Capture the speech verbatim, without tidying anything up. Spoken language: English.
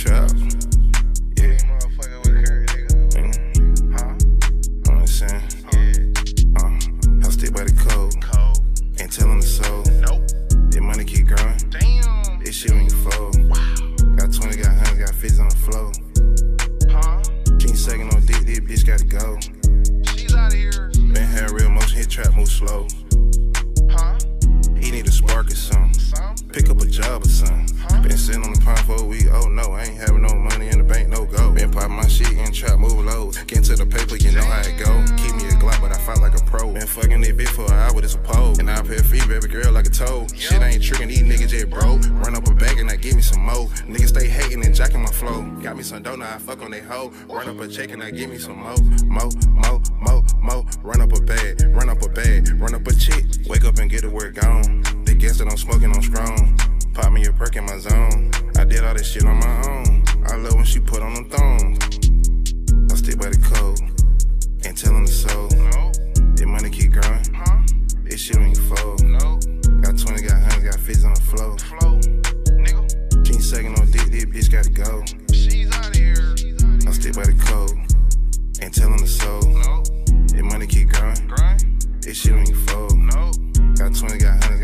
trap. Yeah, motherfucker with her, nigga. Huh? I'm just saying. Yeah. Uh, I stick by the code. Code. Ain't telling the soul. Nope. That money keep growing. Damn. This shit when you fold. Wow. Got twenty, got one hundred, got fifty on the flow. Huh? King sucking on dick, this bitch gotta go. She's out of here. Been had real motion, hit trap, move slow. Huh? He need a spark or something. Some? Pick up a job or something. Huh? Been sitting on the pond for a week, oh no, I ain't having no money in the bank, no go. Been popping my shit in trap, move low. Getting to the paper, you know how it go. Keep me a Glock, but I fight like a pro. Been fucking this bitch for an hour, this a pole. And I pay a fee, baby girl, like a toe. Yep. Shit ain't tricking, these niggas just broke. Run up a bag and I give me some more. Niggas stay hating and jacking my flow. Got me some dough, now I fuck on they hoe. Run up a check and I give me some mo, mo, mo, mo, mo. Run up a bag, run up a bag, run up a chick. Wake up and get the work gone. They guess that I'm smoking, I'm strong. Pop me a perk in my zone. I did all this shit on my own. I love when she put on them thongs. I stick by the code. Ain't telling the soul. No. That money keep growing. Huh? This shit when you fold. No. Got twenty, got one hundred, got fifty on the flow. Flow. Nigga. King sucking on dick, this bitch gotta go. She's out of here. I stick by the code. Ain't telling the soul. No. That money keep growing. Grind. This shit when you fold. No. Got twenty, got one hundred,